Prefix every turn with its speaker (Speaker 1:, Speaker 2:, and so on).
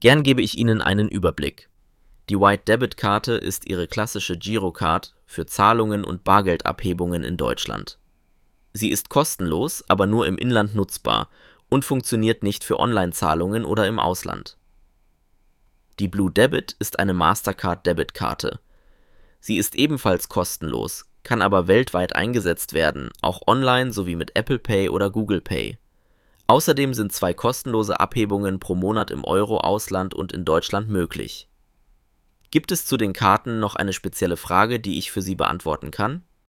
Speaker 1: Gern gebe ich Ihnen einen Überblick. Die White Debit Karte ist Ihre klassische Girocard für Zahlungen und Bargeldabhebungen in Deutschland. Sie ist kostenlos, aber nur im Inland nutzbar und funktioniert nicht für Online-Zahlungen oder im Ausland. Die Blue Debit ist eine Mastercard-Debitkarte. Sie ist ebenfalls kostenlos, kann aber weltweit eingesetzt werden, auch online sowie mit Apple Pay oder Google Pay. Außerdem sind 2 kostenlose Abhebungen pro Monat im Euro-Ausland und in Deutschland möglich. Gibt es zu den Karten noch eine spezielle Frage, die ich für Sie beantworten kann?